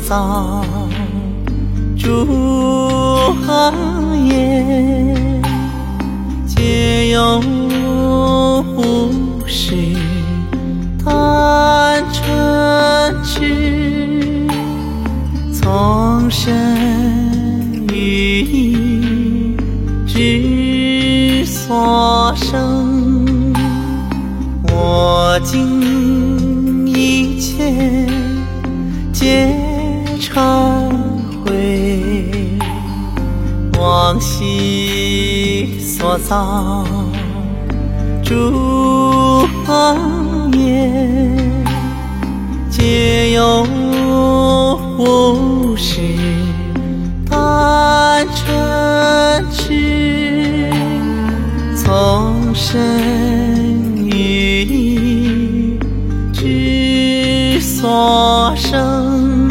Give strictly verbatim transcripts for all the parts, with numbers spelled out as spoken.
造诸行业，皆有无事贪嗔痴，从生于意之所生，我今一切皆忏悔，往昔所造诸行业，皆有无事贪嗔痴，从生于意之所生，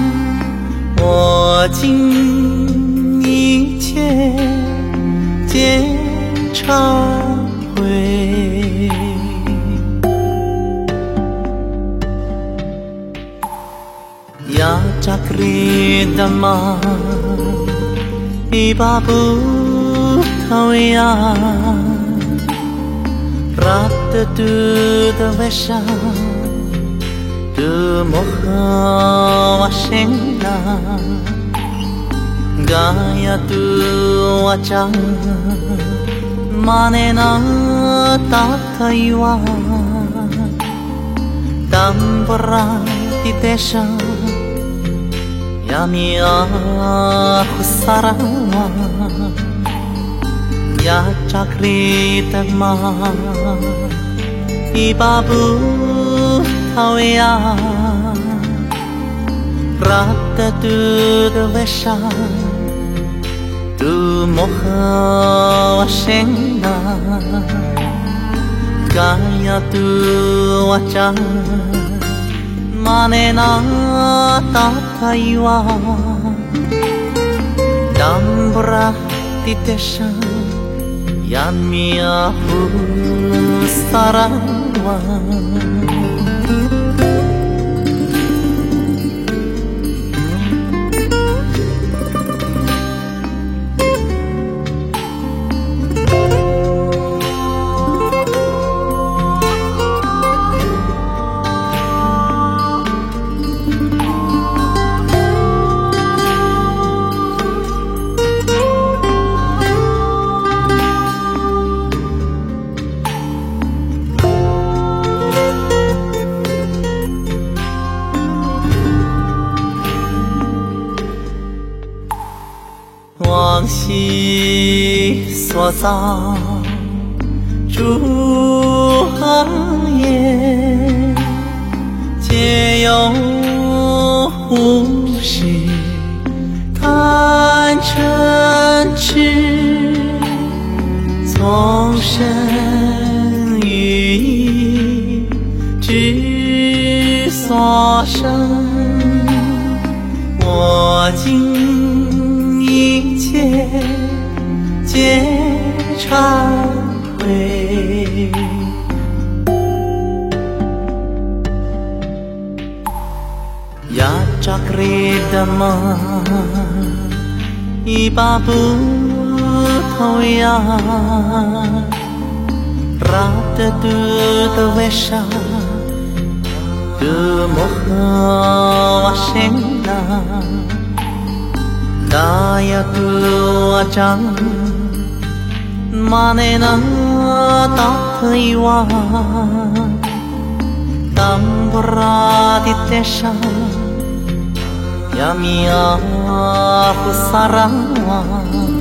我今一切皆忏悔。Ya Chakri Dhamma Iba Bhutavya Rata Tu Davesha Tu Moha Vashena Gaya Tu Vacha Manena Tathaiva Dambara Titesha Yami Ahusarawa Ya Chakri Dhamma Iba Bhutavya Rata Tu Davesha Tu Moha Vashena Gaya Tu Vacha Manena Tathaiva Dambara Titesha Yami Ahusarawa往昔所造诸行业，皆有无事贪嗔痴，从生于意之所生，我今一切皆忏悔。Ya Chakri Dhamma Iba Bhutavya Rata Tu Davesha Tu Moha Vashena Gaya Tu Vacha Manena Tathaiva Dambara Titesha Yami Ahusarawa